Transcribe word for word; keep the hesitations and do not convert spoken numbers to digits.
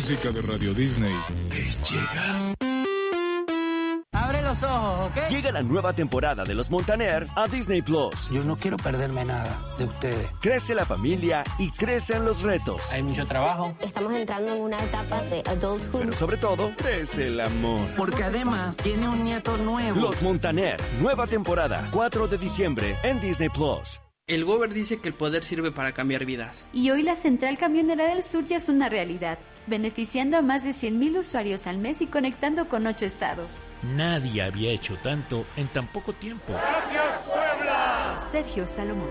música de Radio Disney es llegar. Abre los ojos, ¿ok? Llega la nueva temporada de Los Montaner a Disney Plus. Yo no quiero perderme nada de ustedes. Crece la familia y crecen los retos. Hay mucho trabajo. Estamos entrando en una etapa de adulthood. Pero sobre todo, crece el amor. Porque además tiene un nieto nuevo. Los Montaner, nueva temporada, cuatro de diciembre en Disney Plus. El Gober dice que el poder sirve para cambiar vidas. Y hoy la Central Camionera del Sur ya es una realidad, beneficiando a más de cien mil usuarios al mes y conectando con ocho estados. Nadie había hecho tanto en tan poco tiempo. ¡Gracias, Puebla! Sergio Salomón.